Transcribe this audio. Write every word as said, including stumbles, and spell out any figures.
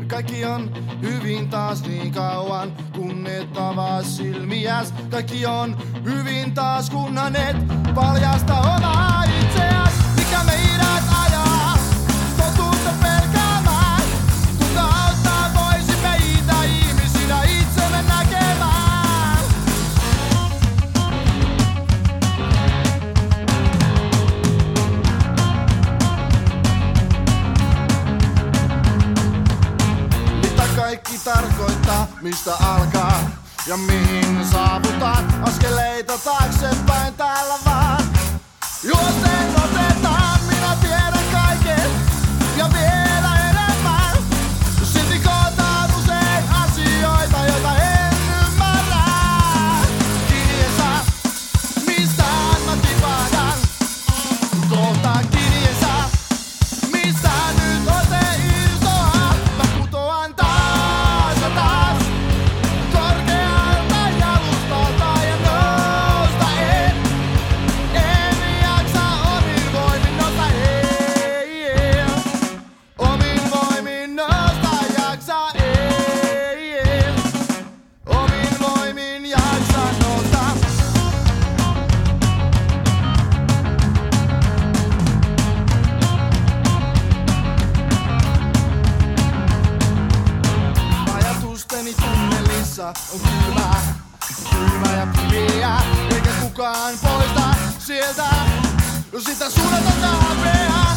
Kaikki on hyvin taas niin kauan, kun et avaa silmiäs. Kaikki on hyvin taas, kunhan et paljasta omaa itseäs. Mikä meidät ajaa totuutta pelkäämään? Kuka auttaa voisi meitä ihmisinä itsemme näkemään? Mitä kaikki tarkoittaa, mistä alkaa ja mihin saavutaan? Askeleita taaksepäin täällä vaan. Juosteen otetaan, minä tiedän kaiken ja vielä enemmän. Silti kootaan usein asioita, joita en ymmärrä. Kiinni en saa, mistään mä tipahdan. Kohta kiinni en saa, mistä nyt on se irtoa. Mä putoan taas ja taas korkealta jalustalta ja nousta en. En jaksa omin voimin nousta, ei, ei. Omin voimin nousta jaksa, ei, ei. Omin voimin jaksa nousta. Ajatusteni tunnelissa on kylmää, kylmää ja pimeää, eikä kukaan poista sieltä sitä suunnatonta häpeää.